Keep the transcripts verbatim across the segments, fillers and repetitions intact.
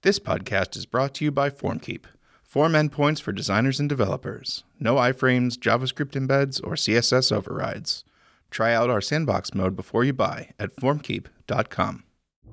This podcast is brought to you by FormKeep. Form endpoints for designers and developers. No iframes, JavaScript embeds, or C S S overrides. Try out our sandbox mode before you buy at formkeep dot com.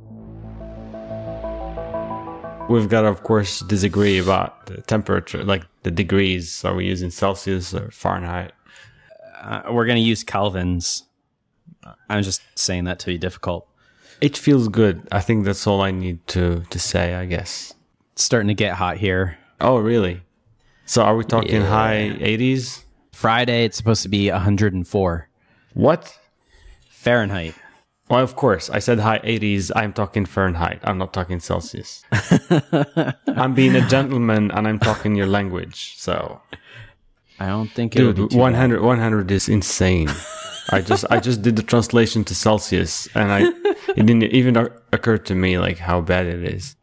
We've got to, of course, disagree about the temperature, like the degrees. Are we using Celsius or Fahrenheit? Uh, we're going to use Kelvins. I'm just saying that to be difficult. It feels good. I think that's all I need to, to say, I guess. It's starting to get hot here. Oh, really? So are we talking Yeah. high eighties? Friday, it's supposed to be one hundred four What? Fahrenheit. Well, of course. I said high eighties. I'm talking Fahrenheit. I'm not talking Celsius. I'm being a gentleman and I'm talking your language. So, I don't think it would be dude, too one bad. hundred, one hundred is insane. I just I just did the translation to Celsius and I it didn't even occur to me like how bad it is.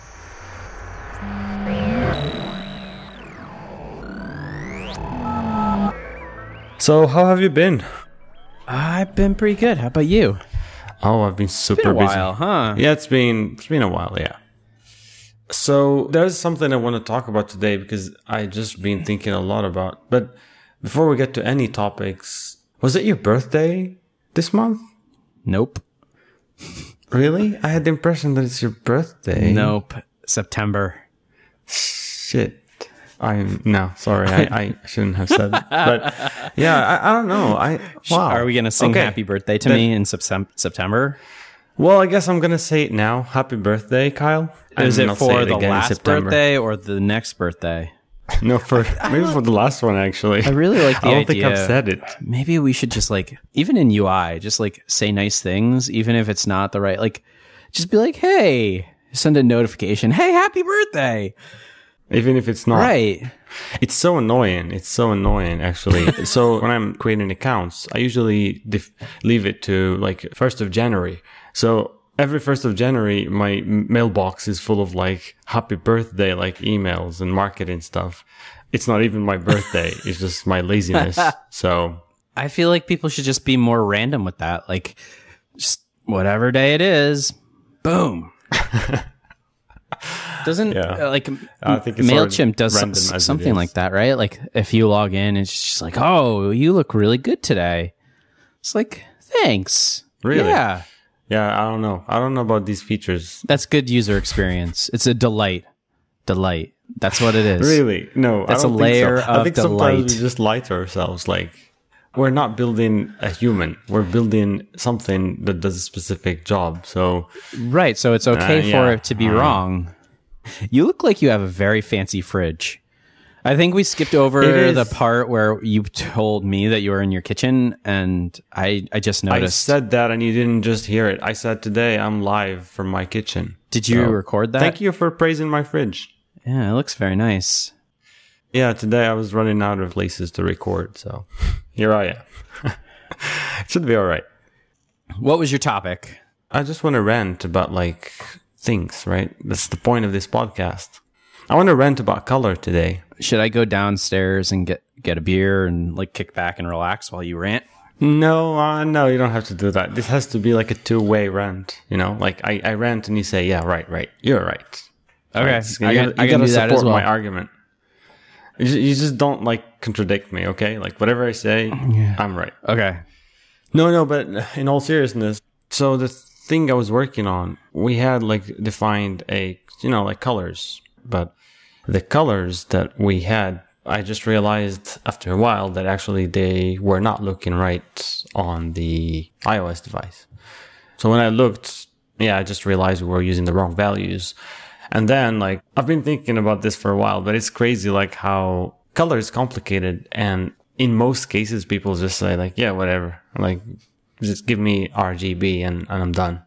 So, how have you been? I've been pretty good. How about you? Oh, I've been super Been a busy. while, huh? Yeah, it's been it's been a while, yeah. So there's something I want to talk about today because I just been thinking a lot about. But before we get to any topics, was it your birthday this month? Nope. Really? I had the impression that it's your birthday. Nope. September. Shit. I'm no, sorry, I, I shouldn't have said that. But yeah, I, I don't know. I wow. Are we going to sing Okay. happy birthday to Then- me in Septem- September? Well, I guess I'm gonna say it now. Happy birthday, Kyle. Is And it not say for it the again in last September. birthday or the next birthday? No, for maybe for the last one actually. I really like the I don't idea. think I've said it. Maybe we should just like, even in U I, just like say nice things, even if it's not the right, like, just be like, hey, send a notification. Hey, happy birthday. Even if it's not. Right. It's so annoying. It's so annoying, actually. So when I'm creating accounts, I usually def- leave it to like first of January. So every first of January, my m- mailbox is full of like happy birthday, like emails and marketing stuff. It's not even my birthday. It's just my laziness. So I feel like people should just be more random with that. Like, just whatever day it is, boom. Doesn't Yeah. uh, like I think it's MailChimp does random some, as it something is. like that, right? Like if you log in, it's just like, oh, you look really good today. It's like, thanks. Really? Yeah. yeah, I don't know. I don't know about these features. That's good user experience. It's a delight. Delight. That's what it is. Really? No, That's I don't a layer think so. I of think sometimes delight. we just lie to ourselves. Like, we're not building a human. We're building something that does a specific job. So, Right. So it's okay Uh, for yeah. it to be Uh. wrong. You look like you have a very fancy fridge. I think we skipped over It is. the part where you told me that you were in your kitchen, and I, I just I noticed. said that and you didn't just hear it. I said today I'm live from my kitchen. Did you So, record that? Thank you for praising my fridge. Yeah, it looks very nice. Yeah, today I was running out of places to record. So, here I am. It should be all right. What was your topic? I just want to rant about like things, right? That's the point of this podcast. I want to rant about color today. Should I go downstairs and get, get a beer and like kick back and relax while you rant? No, uh, no, you don't have to do that. This has to be like a two-way rant, you know? Like I, I rant and you say, yeah, right, right. You're right. Okay, Right? I you can- gotta, I you can gotta do that support as well. my argument. You just, you just don't like contradict me, okay? Like whatever I say, I'm right. Okay. No, no, but in all seriousness, so the thing I was working on, we had like defined a, you know, like colors, but the colors that we had, I just realized after a while that actually they were not looking right on the iOS device. So when I looked, yeah, I just realized we were using the wrong values. And then like, I've been thinking about this for a while, but it's crazy like how color is complicated. And in most cases, people just say like, yeah, whatever. Like, just give me R G B and, and I'm done.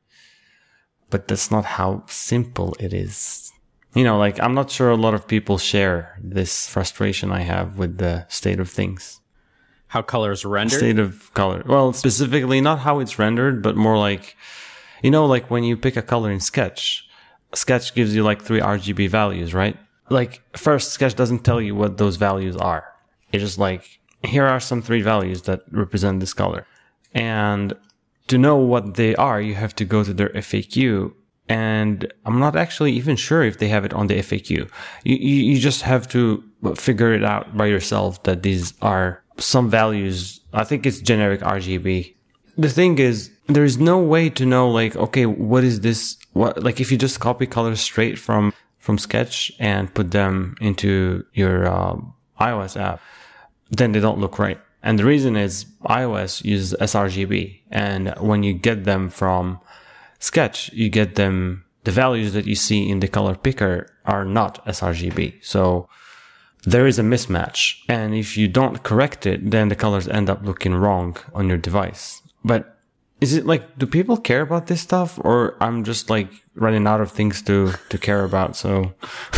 But that's not how simple it is. You know, like, I'm not sure a lot of people share this frustration I have with the state of things. How colors rendered? State of color. Well, specifically not how it's rendered, but more like, you know, like when you pick a color in Sketch, Sketch gives you like three R G B values, right? Like, first, Sketch doesn't tell you what those values are. It's just like, here are some three values that represent this color. And to know what they are, you have to go to their F A Q And I'm not actually even sure if they have it on the F A Q. You, you, you just have to figure it out by yourself that these are some values. I think it's generic R G B. The thing is, there's no way to know, like, okay, what is this? What, like, if you just copy colors straight from, from Sketch and put them into your uh, iOS app, then they don't look right. And the reason is iOS uses sRGB. And when you get them from Sketch, you get them, the values that you see in the color picker are not sRGB. So there is a mismatch. And if you don't correct it, then the colors end up looking wrong on your device. But is it like, do people care about this stuff? Or I'm just like running out of things to, to care about? So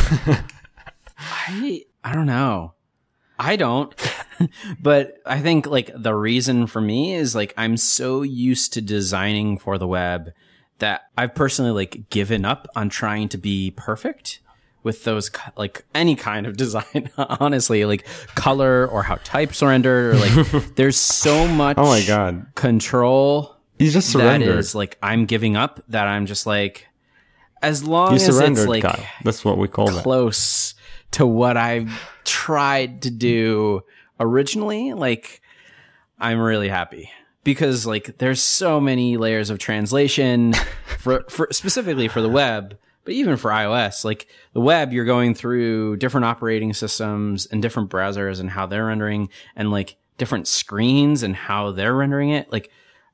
I, I don't know. I don't. But I think like the reason for me is like I'm so used to designing for the web that I've personally like given up on trying to be perfect with those, like any kind of design, honestly, like color or how types are rendered, or like there's so much oh my God. control. You just surrendered. That is like I'm giving up, that I'm just like, as long you as it's like Kyle. That's what we call close that. to what I tried to do originally, like I'm really happy. Because like there's so many layers of translation for, for specifically for the web, but even for iOS, like the web, you're going through different operating systems and different browsers and how they're rendering, and like different screens and how they're rendering it. Like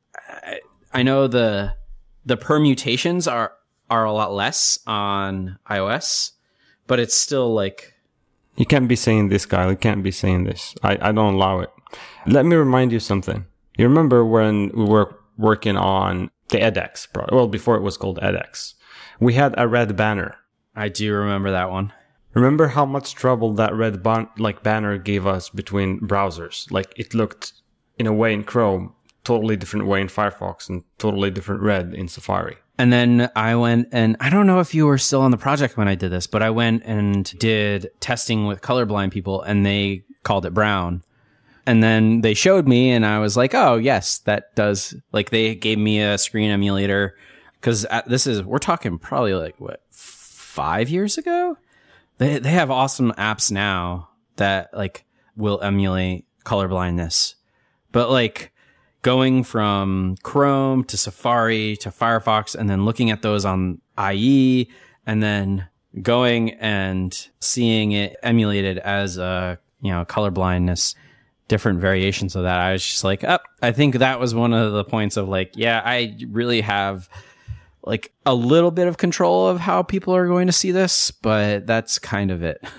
I, I know the the permutations are are a lot less on iOS, but it's still like, you can't be saying this, Kyle. You can't be saying this. I, I don't allow it. Let me remind you something. You remember when we were working on the edX product? Well, before it was called edX. We had a red banner. I do remember that one. Remember how much trouble that red ban- like banner gave us between browsers? Like it looked in a way in Chrome, totally different way in Firefox, and totally different red in Safari. And then I went, and I don't know if you were still on the project when I did this, but I went and did testing with colorblind people, and they called it brown. And then they showed me, and I was like, oh, yes, that does. Like, they gave me a screen emulator, because this is, we're talking probably like, what, five years ago? They they have awesome apps now that, like, will emulate colorblindness. But, like, going from Chrome to Safari to Firefox, and then looking at those on I E, and then going and seeing it emulated as a, you know, colorblindness, different variations of that, I was just like, oh, I think that was one of the points of like, yeah, I really have like a little bit of control of how people are going to see this, but that's kind of it.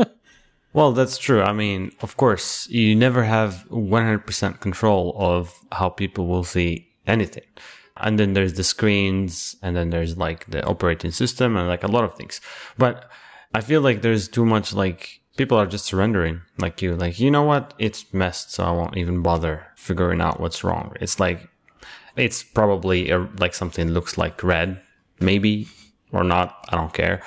Well, that's true. I mean, of course, you never have one hundred percent control of how people will see anything. And then there's the screens, and then there's like the operating system, and like a lot of things. But I feel like there's too much, like, people are just surrendering, like you, like, you know what? It's messed, so I won't even bother figuring out what's wrong. It's like, it's probably a, like something looks like red, maybe, or not. I don't care.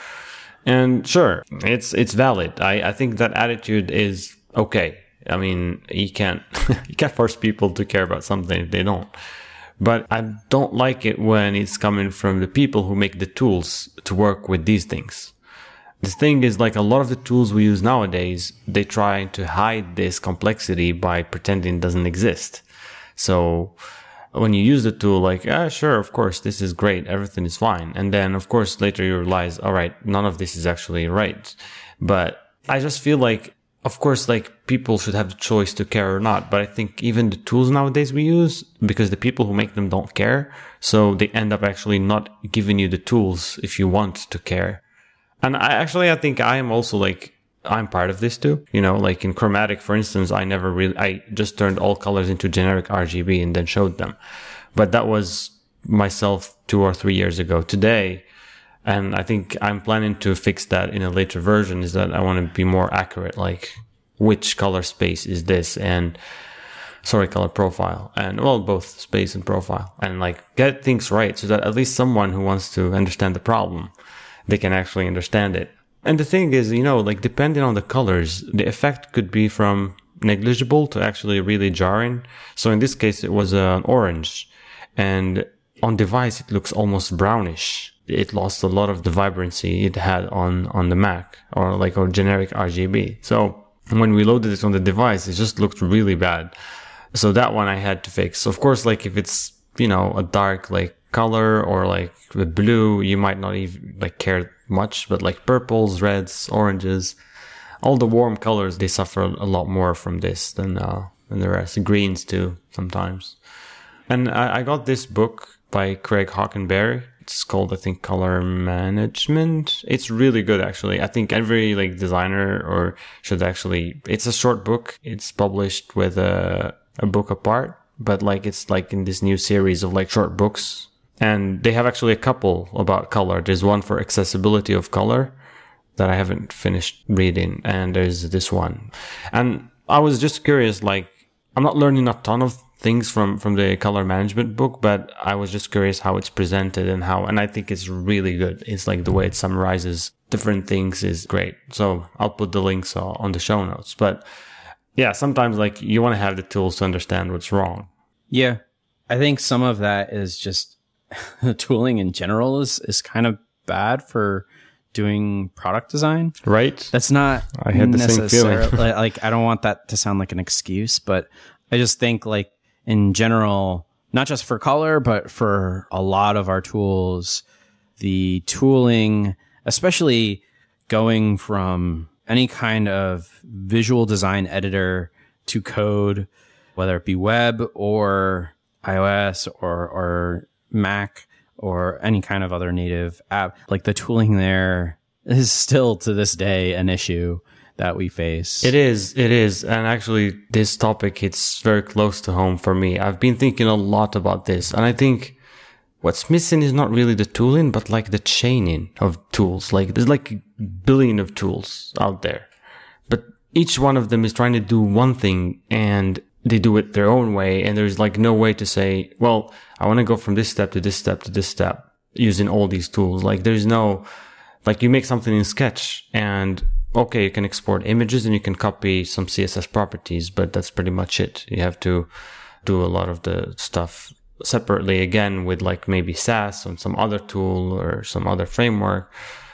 And sure, it's it's valid. I, I think that attitude is okay. I mean, you can't you can't force people to care about something if they don't. But I don't like it when it's coming from the people who make the tools to work with these things. The thing is, like, a lot of the tools we use nowadays, they try to hide this complexity by pretending it doesn't exist. So when you use the tool, like, ah, sure, of course, this is great, everything is fine. And then, of course, later you realize, all right, none of this is actually right. But I just feel like, of course, like, people should have the choice to care or not. But I think even the tools nowadays we use, because the people who make them don't care, so they end up actually not giving you the tools if you want to care. And I actually, I think I am also like, I'm part of this too. You know, like in Chromatic, for instance, I never really, I just turned all colors into generic R G B and then showed them. But that was myself two or three years ago. Today, and I think I'm planning to fix that in a later version, is that I want to be more accurate, like which color space is this, and sorry, color profile, and well, both space and profile, and like get things right so that at least someone who wants to understand the problem, they can actually understand it. And the thing is, you know, like depending on the colors, the effect could be from negligible to actually really jarring. So in this case, it was an orange, and on device, it looks almost brownish. it lost a lot of the vibrancy it had on, on the Mac or like or generic R G B. So when we loaded it on the device, it just looked really bad. So that one I had to fix. So of course, like if it's, you know, a dark like color or like with blue, you might not even like care much, but like purples, reds, oranges, all the warm colors, they suffer a lot more from this than, uh, than the rest. Greens too, sometimes. And I, I got this book by Craig Hockenberry. It's called, I think, Color Management. It's really good, actually. I think every like designer or should actually, it's a short book. It's published with a, a book apart, but like it's like in this new series of like short books. And they have actually a couple about color. There's one for accessibility of color that I haven't finished reading. And there's this one. And I was just curious, like, I'm not learning a ton of things from, from the color management book, but I was just curious how it's presented and how, and I think it's really good. It's like the way it summarizes different things is great. So I'll put the links on the show notes. But yeah, sometimes like you want to have the tools to understand what's wrong. Yeah. I think some of that is just the tooling in general is, is kind of bad for doing product design. Right. That's not I had the same feeling. Like, I don't want that to sound like an excuse, but I just think like in general, not just for color, but for a lot of our tools, the tooling, especially going from any kind of visual design editor to code, whether it be web or iOS or, or Mac or any kind of other native app, like the tooling there is still to this day an issue that we face. It is, it is. And actually this topic hits very close to home for me. I've been thinking a lot about this, and I think what's missing is not really the tooling, but like the chaining of tools. Like there's like a billion of tools out there, but each one of them is trying to do one thing and they do it their own way. And there's like no way to say, well, I want to go from this step to this step to this step using all these tools. Like there's no, like you make something in Sketch and okay, you can export images and you can copy some C S S properties, but that's pretty much it. You have to do a lot of the stuff separately again with like maybe Sass on some other tool or some other framework.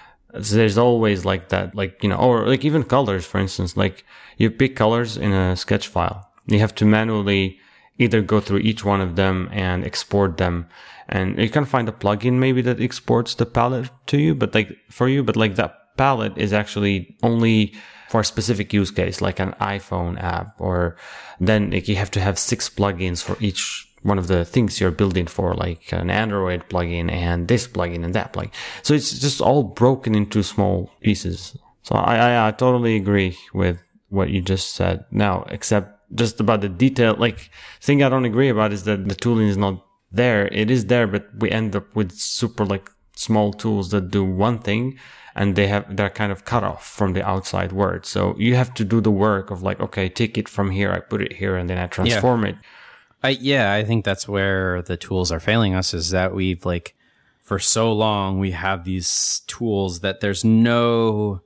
So there's always like that, like, you know, or like even colors, for instance, like you pick colors in a Sketch file. You have to manually either go through each one of them and export them. And you can find a plugin maybe that exports the palette to you, but like for you, but like that palette is actually only for a specific use case, like an iPhone app, or then like you have to have six plugins for each one of the things you're building for, like an Android plugin and this plugin and that plugin. So it's just all broken into small pieces. So I, I, I totally agree with what you just said now, except just about the detail. Like thing I don't agree about is that the tooling is not there. It is there, but we end up with super like small tools that do one thing, and they have, they're kind of cut off from the outside world. So you have to do the work of like, okay, take it from here, I put it here, and then I transform yeah. it. I, yeah, I think that's where the tools are failing us, is that we've like, for so long, we have these tools that there's no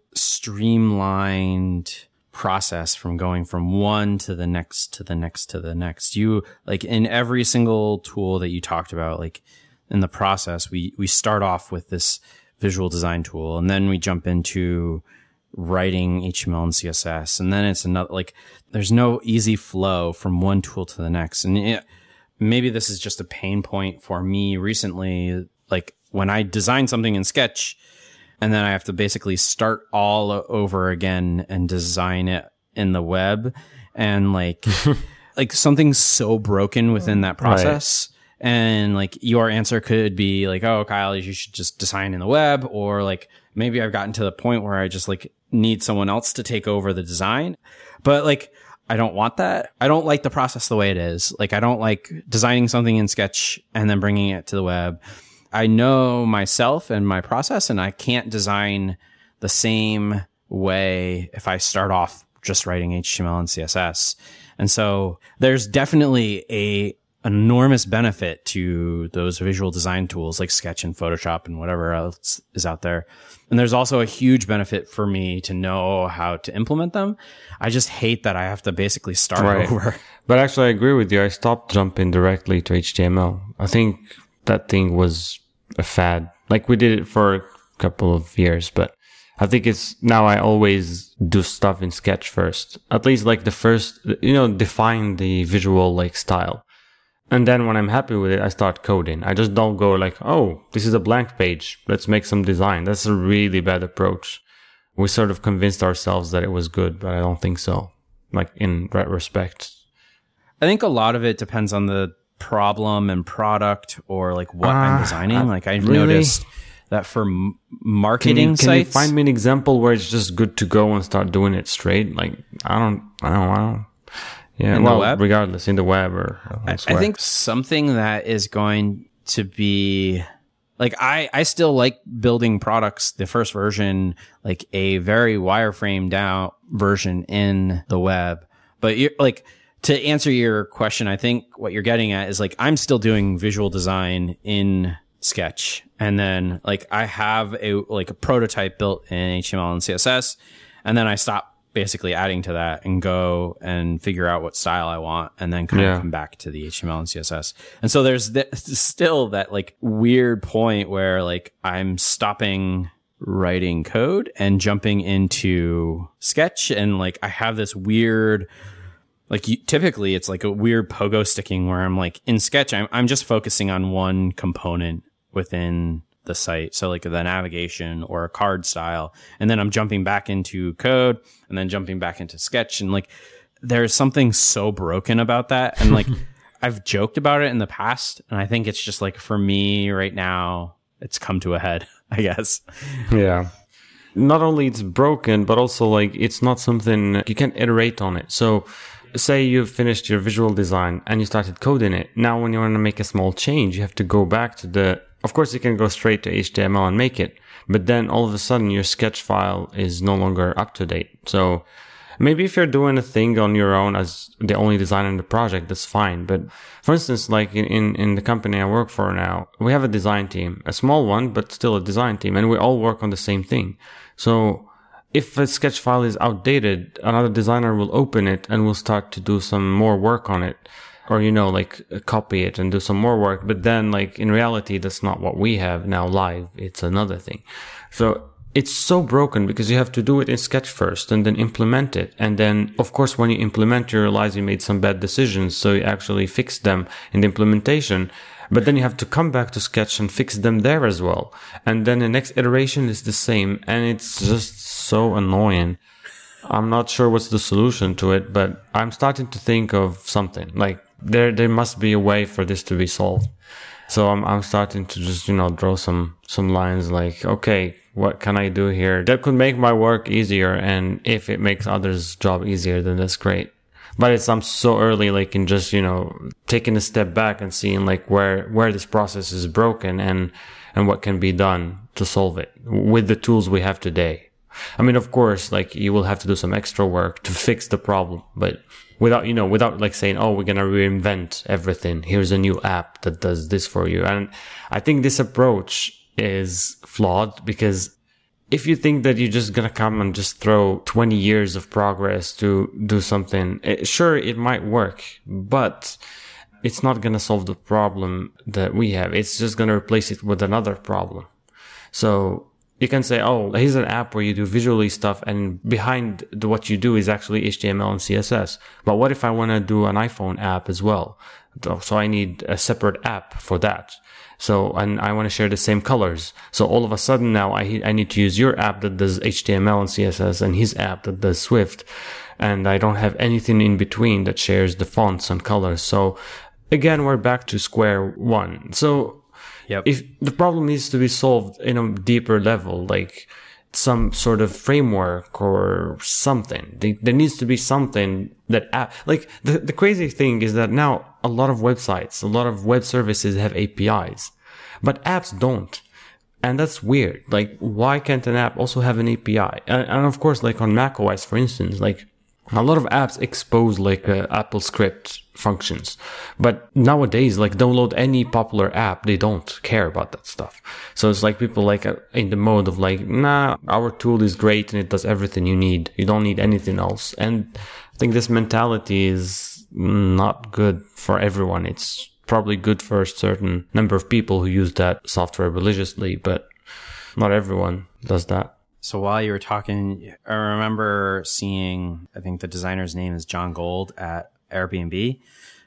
streamlined process from going from one to the next to the next to the next. You like in every single tool that you talked about, like in the process, we, we start off with this visual design tool, and then we jump into writing H T M L and C S S. And then it's another, like there's no easy flow from one tool to the next. And it, maybe this is just a pain point for me recently. Like when I design something in Sketch, and then I have to basically start all over again and design it in the web. And like, like something's so broken within that process. Right. And like your answer could be like, oh, Kyle, you should just design in the web. Or like, maybe I've gotten to the point where I just like need someone else to take over the design. But like, I don't want that. I don't like the process the way it is. Like, I don't like designing something in Sketch and then bringing it to the web. I know myself and my process, and I can't design the same way if I start off just writing H T M L and C S S. And so there's definitely a enormous benefit to those visual design tools like Sketch and Photoshop and whatever else is out there. And there's also a huge benefit for me to know how to implement them. I just hate that I have to basically start right. over. But actually, I agree with you. I stopped jumping directly to H T M L. I think that thing was a fad Like we did it for a couple of years, but I think it's now I always do stuff in Sketch first. At least like the first, you know, define the visual like style. And then when I'm happy with it, I start coding. I just don't go like, oh, this is a blank page. Let's make some design. That's a really bad approach. We sort of convinced ourselves that it was good, but I don't think so. Like in retrospect. I think a lot of it depends on the problem and product or like what uh, I'm designing. I, like I've really? noticed that for m- marketing can you, sites. Can you find me an example where it's just good to go and start doing it straight? Like, I don't, I don't, I don't. Yeah, in well, the web? regardless, in the web or elsewhere. I, I think something that is going to be like, I, I still like building products, the first version, like a very wireframe down version in the web. But you're like, to answer your question, I think what you're getting at is like, I'm still doing visual design in Sketch. And then like I have a, like a prototype built in H T M L and C S S. And then I stop basically adding to that and go and figure out what style I want and then kind yeah. of come back to the H T M L and C S S. And so there's th- still that like weird point where like I'm stopping writing code and jumping into Sketch. And like I have this weird, like you, typically it's like a weird pogo sticking where I'm like in Sketch, I'm, I'm just focusing on one component within the site. So like the navigation or a card style. And then I'm jumping back into code and then jumping back into Sketch. And like, there's something so broken about that. And like, I've joked about it in the past. And I think it's just like, for me right now, it's come to a head, I guess. Yeah. Not only it's broken, but also like, it's not something you can iterate on it. So say you've finished your visual design and you started coding it. Now, when you want to make a small change, you have to go back to the, of course, you can go straight to H T M L and make it, but then all of a sudden your Sketch file is no longer up to date. So maybe if you're doing a thing on your own as the only designer in the project, that's fine. But for instance, like in, in the company I work for now, we have a design team, a small one, but still a design team, and we all work on the same thing. So if a Sketch file is outdated, another designer will open it and will start to do some more work on it. Or, you know, like copy it and do some more work. But then, like, in reality, that's not what we have now live. It's another thing. So it's so broken because you have to do it in Sketch first and then implement it. And then, of course, when you implement, you realize you made some bad decisions. So you actually fix them in the implementation. But then you have to come back to Sketch and fix them there as well. And then the next iteration is the same. And it's just so annoying. I'm not sure what's the solution to it, but I'm starting to think of something. Like, there there must be a way for this to be solved. So I'm I'm starting to just, you know, draw some some lines like, okay, what can I do here that could make my work easier? And if it makes others' job easier, then that's great. But it's I'm so early, like in just, you know, taking a step back and seeing like where where this process is broken and and what can be done to solve it with the tools we have today. I mean, of course, like you will have to do some extra work to fix the problem, but without, you know, without like saying, oh, we're going to reinvent everything. Here's a new app that does this for you. And I think this approach is flawed because if you think that you're just going to come and just throw twenty years of progress to do something, it, sure, it might work, but it's not going to solve the problem that we have. It's just going to replace it with another problem. So you can say, oh, here's an app where you do visually stuff and behind the, what you do is actually H T M L and C S S. But what if I want to do an iPhone app as well? So I need a separate app for that. So, and I want to share the same colors. So all of a sudden now I, I need to use your app that does H T M L and C S S and his app that does Swift. And I don't have anything in between that shares the fonts and colors. So again, we're back to square one. So, Yep. If the problem needs to be solved in a deeper level, like some sort of framework or something, there needs to be something that, app, like the, the crazy thing is that now a lot of websites, a lot of web services have A P Is, but apps don't. And that's weird. Like, why can't an app also have an A P I? And, and of course, like on macOS, for instance, like a lot of apps expose like uh, Apple script functions. But nowadays, like download any popular app, they don't care about that stuff. So it's like people like uh, in the mode of like, nah, our tool is great and it does everything you need. You don't need anything else. And I think this mentality is not good for everyone. It's probably good for a certain number of people who use that software religiously, but not everyone does that. So while you were talking, I remember seeing, I think the designer's name is John Gold at Airbnb,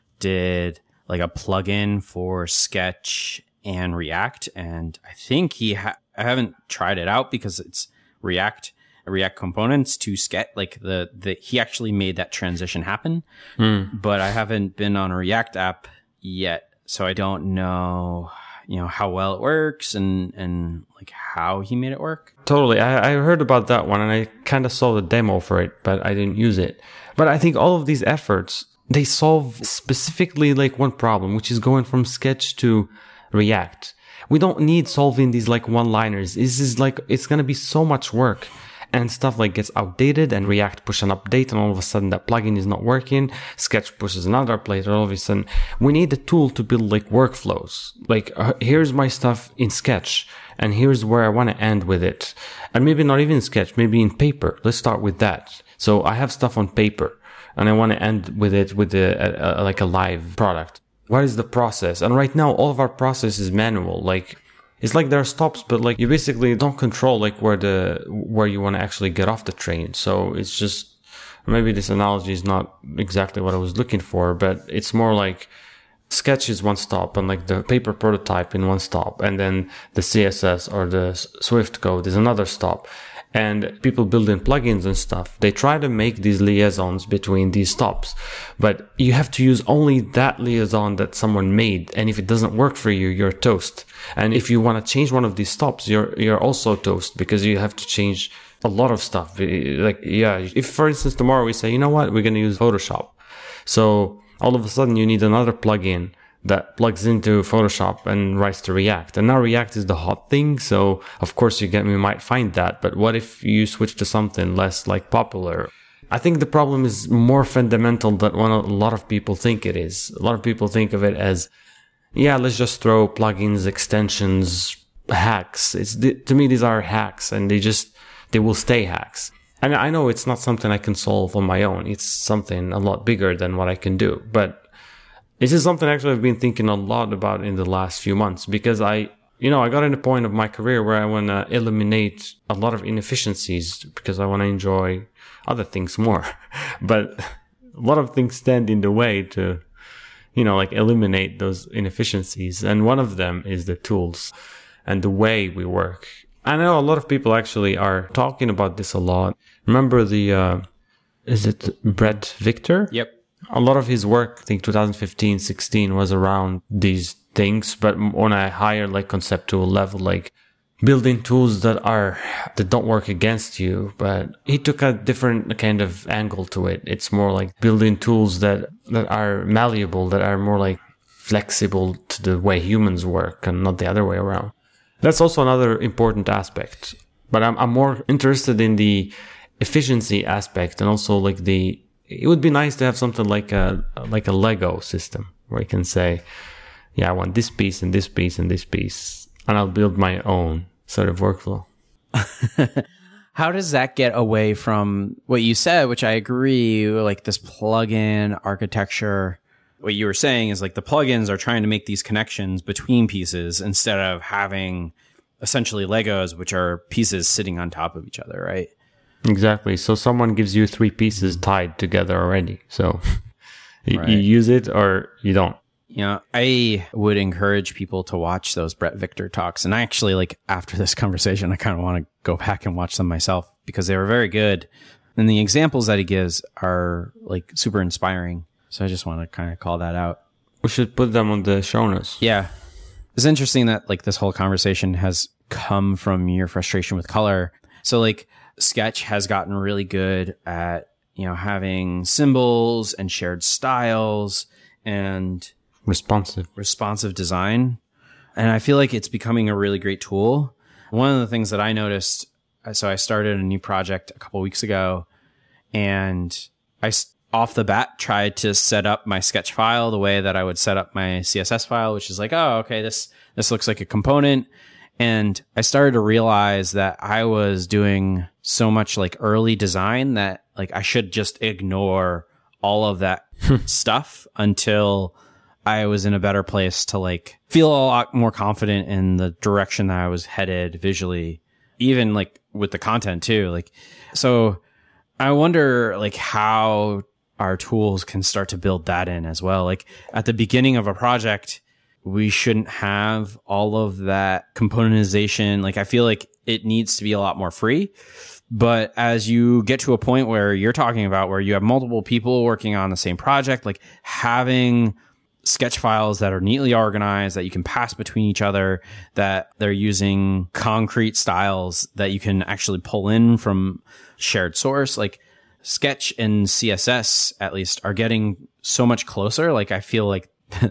did like a plugin for Sketch and React. And I think he, ha- I haven't tried it out because it's React, React components to Sketch. Like the, the, he actually made that transition happen, mm. but I haven't been on a React app yet. So I don't know, you know, how well it works and, and like how he made it work. Totally. I, I heard about that one and I kind of saw the demo for it, but I didn't use it. But I think all of these efforts, they solve specifically like one problem, which is going from Sketch to React. We don't need solving these like one-liners. This is like, it's going to be so much work. And stuff like gets outdated and React push an update and all of a sudden that plugin is not working. Sketch pushes another update and all of a sudden we need a tool to build like workflows. Like uh, here's my stuff in Sketch and here's where I want to end with it. And maybe not even Sketch, maybe in Paper. Let's start with that. So I have stuff on Paper and I want to end with it with a, a, a, like a live product. What is the process? And right now all of our process is manual. Like it's like there are stops, but like you basically don't control like where the, where you want to actually get off the train. So it's just, maybe this analogy is not exactly what I was looking for, but it's more like Sketch is one stop and like the Paper prototype in one stop. And then the C S S or the Swift code is another stop. And people building plugins and stuff, they try to make these liaisons between these stops, but you have to use only that liaison that someone made. And if it doesn't work for you, you're toast. And if you want to change one of these stops, you're, you're also toast because you have to change a lot of stuff. Like, yeah, if for instance, tomorrow we say, you know what, we're going to use Photoshop. So all of a sudden you need another plugin that plugs into Photoshop and writes to React. And now React is the hot thing. So of course you get, we might find that. But what if you switch to something less like popular? I think the problem is more fundamental than what a lot of people think it is. A lot of people think of it as, yeah, let's just throw plugins, extensions, hacks. It's, to me, these are hacks and they just, they will stay hacks. And I know it's not something I can solve on my own. It's something a lot bigger than what I can do. But this is something actually I've been thinking a lot about in the last few months because I, you know, I got in a point of my career where I want to eliminate a lot of inefficiencies because I want to enjoy other things more. But a lot of things stand in the way to, you know, like eliminate those inefficiencies. And one of them is the tools and the way we work. I know a lot of people actually are talking about this a lot. Remember the, uh, is it Brett Victor? Yep. A lot of his work, I think twenty fifteen, sixteen was around these things, but on a higher like conceptual level, like building tools that are, that don't work against you. But he took a different kind of angle to it. It's more like building tools that, that are malleable, that are more like flexible to the way humans work and not the other way around. That's also another important aspect. But I'm, I'm more interested in the efficiency aspect and also like the, it would be nice to have something like a like a Lego system where I can say, yeah, I want this piece and this piece and this piece, and I'll build my own sort of workflow. How does that get away from what you said, which I agree, like this plugin architecture? What you were saying is like the plugins are trying to make these connections between pieces instead of having essentially Legos, which are pieces sitting on top of each other, right? Exactly. So someone gives you three pieces tied together already. So you, right. you use it or you don't. You know, I would encourage people to watch those Brett Victor talks. And I actually, like, after this conversation, I kind of want to go back and watch them myself because they were very good. And the examples that he gives are, like, super inspiring. So I just want to kind of call that out. We should put them on the show notes. Yeah. It's interesting that, like, this whole conversation has come from your frustration with color. So, like, Sketch has gotten really good at, you know, having symbols and shared styles and responsive responsive design. And I feel like it's becoming a really great tool. One of the things that I noticed, so I started a new project a couple of weeks ago, and I off the bat tried to set up my Sketch file the way that I would set up my C S S file, which is like, oh, okay, this this looks like a component. And I started to realize that I was doing so much like early design that like I should just ignore all of that stuff until I was in a better place to like feel a lot more confident in the direction that I was headed visually, even like with the content too. Like, so I wonder like how our tools can start to build that in as well. Like at the beginning of a project, we shouldn't have all of that componentization. Like I feel like it needs to be a lot more free. But as you get to a point where you're talking about where you have multiple people working on the same project, like having sketch files that are neatly organized, that you can pass between each other, that they're using concrete styles that you can actually pull in from shared source, like Sketch and C S S at least are getting so much closer. Like I feel like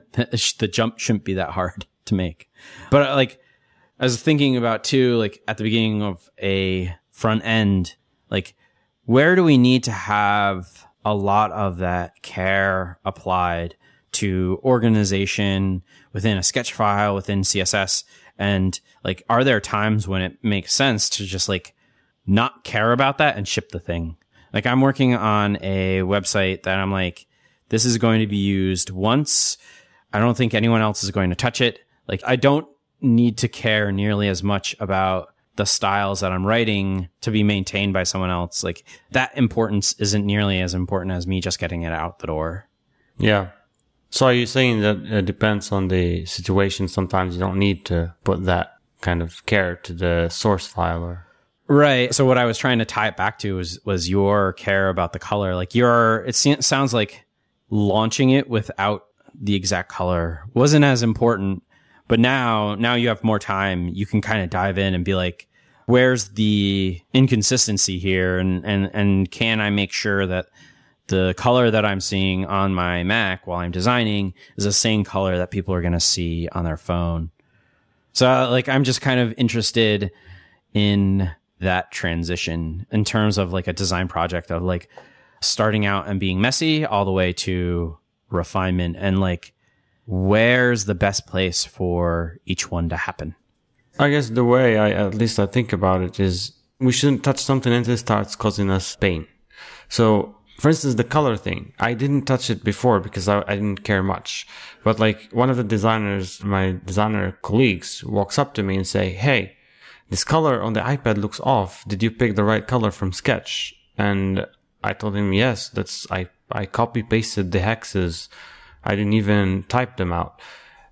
the jump shouldn't be that hard to make. But like I was thinking about too, like at the beginning of a front end, like where do we need to have a lot of that care applied to organization within a sketch file, within C S S? And like, are there times when it makes sense to just like not care about that and ship the thing? Like I'm working on a website that I'm like, this is going to be used once. I don't think anyone else is going to touch it. Like I don't need to care nearly as much about the styles that I'm writing to be maintained by someone else. Like that importance isn't nearly as important as me just getting it out the door. Yeah. So are you saying that it depends on the situation? Sometimes you don't need to put that kind of care to the source file or... Right. So what I was trying to tie it back to was, was your care about the color. Like your, it se- sounds like launching it without the exact color wasn't as important, but now, now you have more time. You can kind of dive in and be like, where's the inconsistency here? And, and, and can I make sure that the color that I'm seeing on my Mac while I'm designing is the same color that people are going to see on their phone? So like, I'm just kind of interested in that transition in terms of like a design project of like starting out and being messy all the way to refinement, and like where's the best place for each one to happen. I guess the way I, at least I think about it is we shouldn't touch something until it starts causing us pain. So for instance, the color thing, I didn't touch it before because I, I didn't care much. But like one of the designers, my designer colleagues walks up to me and say, hey, this color on the iPad looks off. Did you pick the right color from Sketch? And I told him, yes, that's, I, I copy pasted the hexes. I didn't even type them out.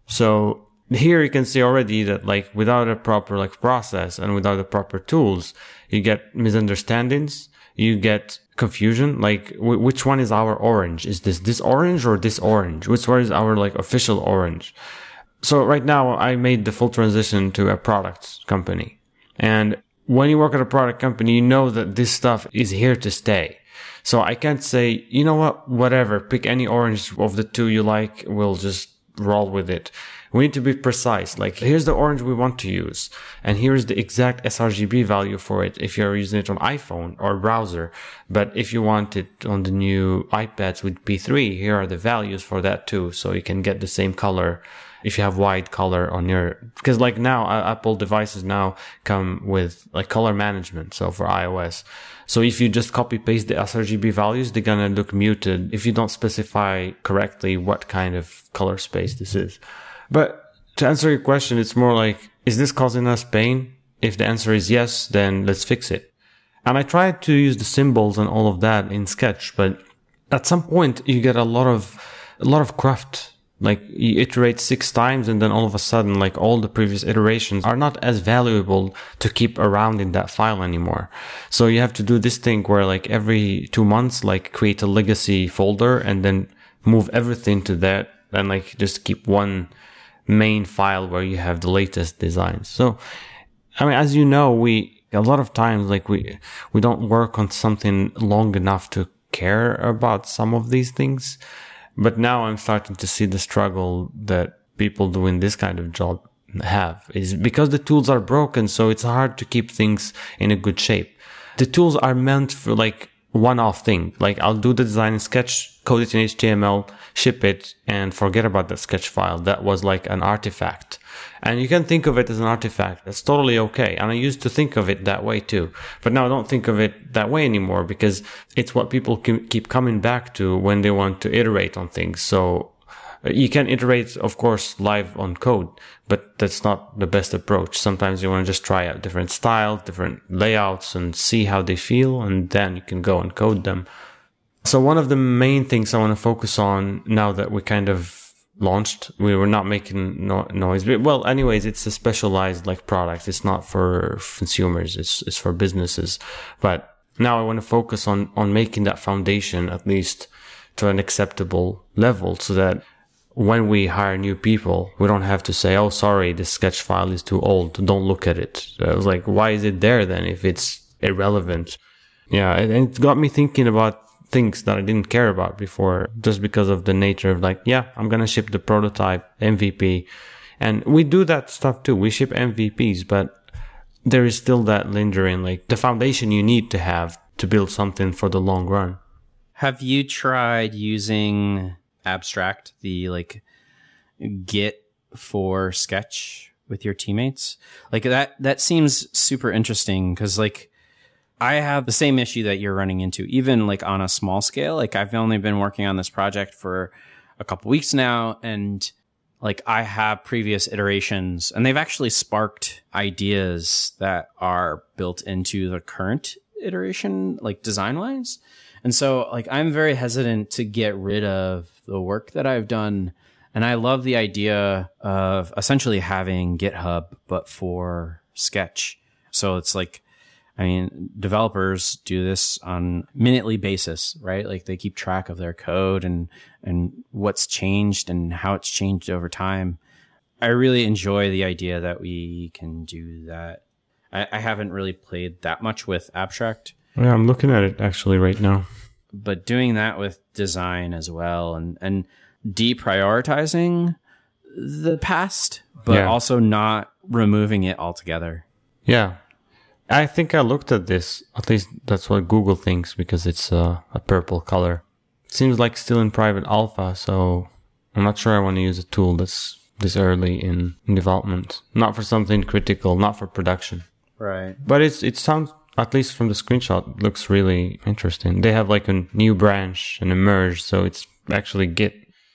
So here you can see already that like without a proper like process and without the proper tools, you get misunderstandings, you get confusion. Like w- which one is our orange? Is this this orange or this orange? Which one is our like official orange? So right now I made the full transition to a product company. And when you work at a product company, you know that this stuff is here to stay. So I can't say, you know what, whatever, pick any orange of the two you like, we'll just roll with it. We need to be precise. Like, here's the orange we want to use, and here's the exact sRGB value for it if you're using it on iPhone or browser. But if you want it on the new iPads with P three, here are the values for that too, so you can get the same color if you have white color on your, because like now uh, Apple devices now come with like color management. So for iOS, so if you just copy paste the sRGB values, they're gonna look muted if you don't specify correctly what kind of color space this is. But to answer your question, it's more like, is this causing us pain? If the answer is yes, then let's fix it. And I tried to use the symbols and all of that in Sketch, but at some point you get a lot of a lot of craft. Like you iterate six times and then all of a sudden, like all the previous iterations are not as valuable to keep around in that file anymore. So you have to do this thing where like every two months, like create a legacy folder and then move everything to that and like just keep one main file where you have the latest designs. So, I mean, as you know, we, a lot of times, like we, we don't work on something long enough to care about some of these things. But now I'm starting to see the struggle that people doing this kind of job have, is because the tools are broken. So it's hard to keep things in a good shape. The tools are meant for like one-off thing. Like I'll do the design in Sketch, code it in H T M L, ship it, and forget about that Sketch file. That was like an artifact. And you can think of it as an artifact. That's totally okay. And I used to think of it that way too. But now I don't think of it that way anymore because it's what people keep coming back to when they want to iterate on things. So You can iterate, of course, live on code, but that's not the best approach. Sometimes you want to just try out different styles, different layouts, and see how they feel, and then you can go and code them. So one of the main things I want to focus on now that we kind of launched, we were not making no- noise. Well, anyways, it's a specialized like product. It's not for consumers. It's it's for businesses. But now I want to focus on on making that foundation at least to an acceptable level, so that when we hire new people, we don't have to say, oh, sorry, this sketch file is too old. Don't look at it. I was like, why is it there then if it's irrelevant? Yeah, and it got me thinking about things that I didn't care about before, just because of the nature of like, yeah, I'm going to ship the prototype M V P. And we do that stuff too. We ship M V Ps, but there is still that lingering, like the foundation you need to have to build something for the long run. Have you tried using Abstract, the like Git for Sketch with your teammates? Like that, that seems super interesting because like I have the same issue that you're running into, even like on a small scale. Like I've only been working on this project for a couple weeks now, and like I have previous iterations and they've actually sparked ideas that are built into the current iteration, like design wise. And so like I'm very hesitant to get rid of the work that I've done. And I love the idea of essentially having GitHub, but for Sketch. So it's like, I mean, developers do this on minutely basis, right? Like they keep track of their code and, and what's changed and how it's changed over time. I really enjoy the idea that we can do that. I, I haven't really played that much with Abstract. Yeah, I'm looking at it actually right now. But doing that with design as well, and, and deprioritizing the past, but yeah. also not removing it altogether. Yeah. I think I looked at this. At least that's what Google thinks, because it's uh, a purple color. It seems like still in private alpha, so I'm not sure I want to use a tool that's this early in, in development. Not for something critical, not for production. Right. But it's it sounds, at least from the screenshot, looks really interesting. They have like a new branch and a merge, so it's actually Git.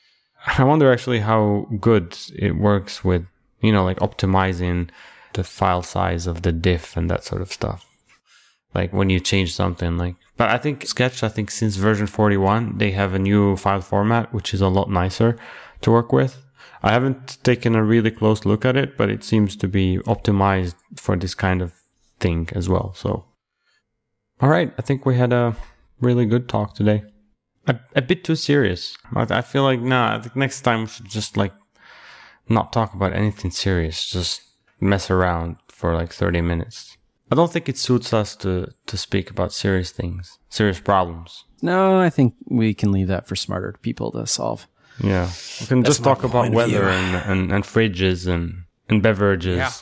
I wonder actually how good it works with, you know, like optimizing the file size of the diff and that sort of stuff. Like when you change something like, but I think Sketch, I think since version forty-one, they have a new file format, which is a lot nicer to work with. I haven't taken a really close look at it, but it seems to be optimized for this kind of thing as well. So, all right. I think we had a really good talk today. A, a bit too serious. I, I feel like, nah, I think next time we should just like not talk about anything serious. Just mess around for like thirty minutes. I don't think it suits us to, to speak about serious things, serious problems. No, I think we can leave that for smarter people to solve. Yeah. We can That's just talk about point of weather view. and, and, and fridges and, and beverages. Yeah.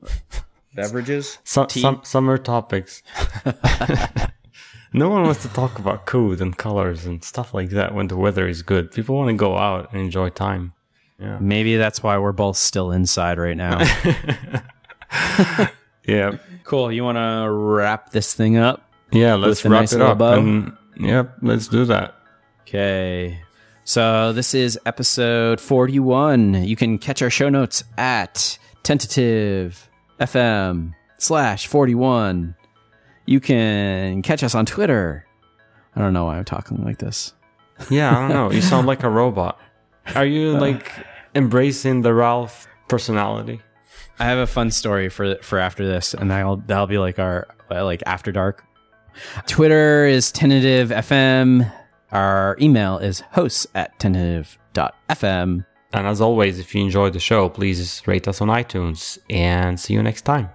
Beverages? Some, Tea? some summer topics. No one wants to talk about code and colors and stuff like that when the weather is good. People want to go out and enjoy time. Yeah. Maybe that's why we're both still inside right now. Yeah. Cool. You want to wrap this thing up? Yeah, let's With a wrap nice it little up. bow? And, yep, let's do that. Okay. So this is episode forty-one. You can catch our show notes at tentative F M slash forty-one. You can catch us on Twitter. I don't know why I'm talking like this. Yeah, I don't know. You sound like a robot. Are you like embracing the Ralph personality? I have a fun story for for after this, and that'll that'll be like our like after dark. Twitter is tentative F M. Our email is hosts at tentative dot f m. And as always, if you enjoyed the show, please rate us on iTunes, and see you next time.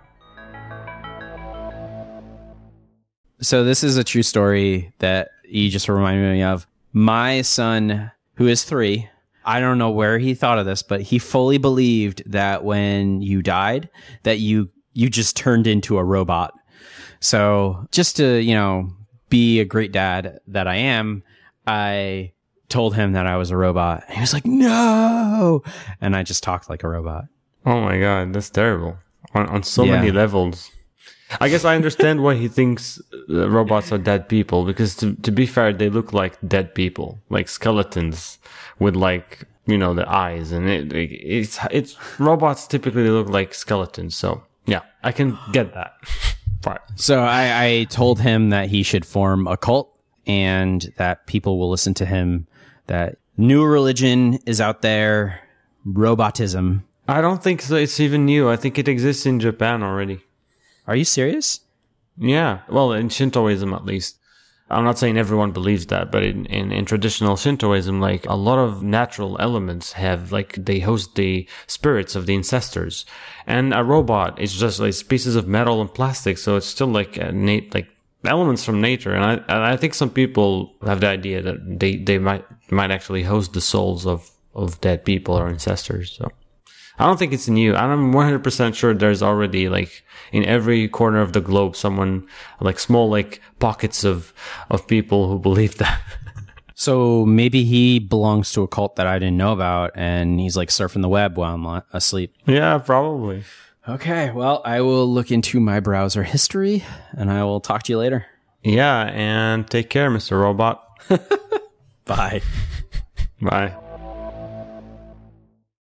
So this is a true story that you just reminded me of. My son, who is three, I don't know where he thought of this, but he fully believed that when you died, that you you just turned into a robot. So just to, you know, be a great dad that I am, I told him that I was a robot. And he was like, no. And I just talked like a robot. Oh my god, that's terrible. On, on so Yeah. many levels. I guess I understand why he thinks uh, robots are dead people, because to, to be fair, they look like dead people, like skeletons with like you know, the eyes, and it, it it's it's robots typically look like skeletons. So yeah, I can get that part. So I, I told him that he should form a cult and that people will listen to him. That new religion is out there, robotism. I don't think so. It's even new. I think it exists in Japan already. Are you serious? Yeah. Well, in Shintoism, at least. I'm not saying everyone believes that, but in, in, in traditional Shintoism, like a lot of natural elements have, like, they host the spirits of the ancestors. And a robot is just like pieces of metal and plastic. So it's still like a nat- like elements from nature. And I, and I think some people have the idea that they, they might, might actually host the souls of, of dead people or ancestors. So I don't think it's new. I'm one hundred percent sure there's already, like, in every corner of the globe, someone, like, small, like, pockets of, of people who believe that. So maybe he belongs to a cult that I didn't know about, and he's, like, surfing the web while I'm asleep. Yeah, probably. Okay, well, I will look into my browser history, and I will talk to you later. Yeah, and take care, Mister Robot. Bye. Bye.